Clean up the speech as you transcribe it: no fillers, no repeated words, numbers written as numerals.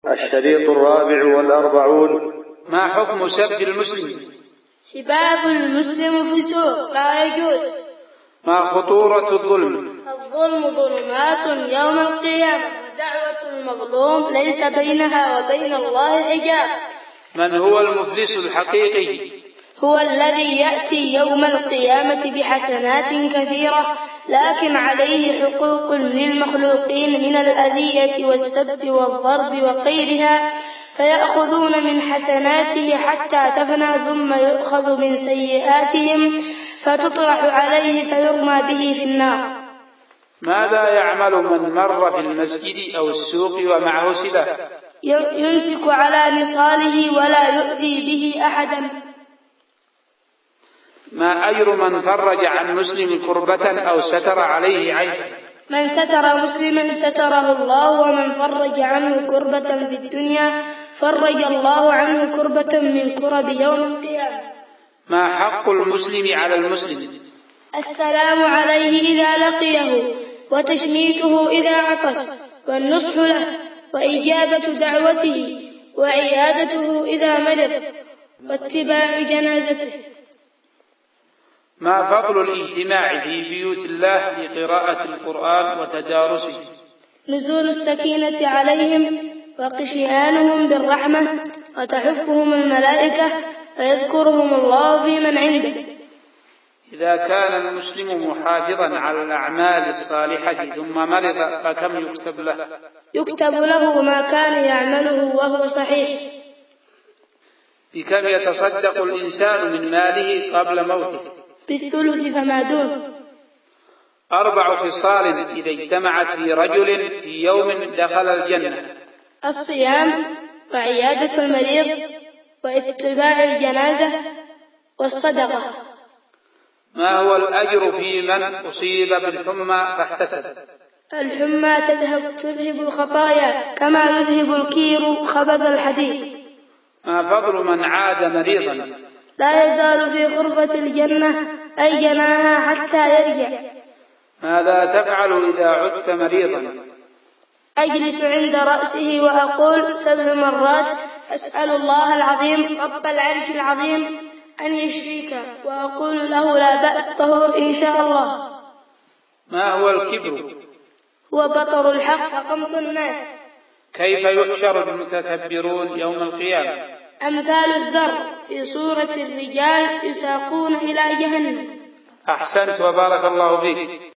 الشريط 44. ما حكم سب المسلم؟ سباب المسلم فسوق لا يجوز. ما خطورة الظلم؟ الظلم ظلمات يوم القيامة، ودعوة المظلوم ليس بينها وبين الله حجاب. من هو المفلس الحقيقي؟ هو الذي يأتي يوم القيامة بحسنات كثيرة، لكن عليه حقوق للمخلوقين من الأذية والسب والضرب وغيرها، فيأخذون من حسناته حتى تفنى، ثم يؤخذ من سيئاتهم فتطرح عليه فيرمى به في النار. ماذا يعمل من مر في المسجد أو السوق ومعه سلاح؟ يمسك على نصاله ولا يؤذي به أحدا. ما أجر من فرج عن مسلم كربة أو ستر عليه عيبا؟ من ستر مسلما ستره الله، ومن فرج عنه كربة في الدنيا فرج الله عنه كربة من كرب يوم القيامة. ما حق المسلم على المسلم؟ السلام عليه إذا لقيه، وتشميته إذا عطس، والنصح له، وإجابة دعوته، وعيادته إذا مرض، واتباع جنازته. ما فضل الاجتماع في بيوت الله لقراءة القرآن وتدارسه؟ نزول السكينة عليهم، وغشيانهم بالرحمة، وتحفهم الملائكة، فيذكرهم الله في من عنده. إذا كان المسلم محافظا على الأعمال الصالحة ثم مرض فكم يكتب له؟ يكتب له ما كان يعمله وهو صحيح. بكم يتصدق الإنسان من ماله قبل موته؟ بالثلث فما دون. 4 خصال إذا اجتمعت في رجل في يوم دخل الجنة: الصيام، وعيادة المريض، واتباع الجنازة، والصدقة. ما هو الأجر في من أصيب بالحمى فاحتسب؟ الحمى تذهب الخطايا كما يذهب الكير خبث الحديد. ما فضل من عاد مريضا؟ لا يزال في غرفة الجنة أي جناها حتى يرجع. ماذا تفعل إذا عدت مريضا؟ أجلس عند رأسه وأقول 7 مرات: أسأل الله العظيم رب العرش العظيم أن يشفيك، وأقول له: لا بأس، طهور إن شاء الله. ما هو الكبر؟ هو بطر الحق وقمط الناس. كيف يحشر المتكبرون يوم القيامة؟ أمثال الذر في صورة الرجال يساقون إلى جهنم. أحسنت وبارك الله فيك.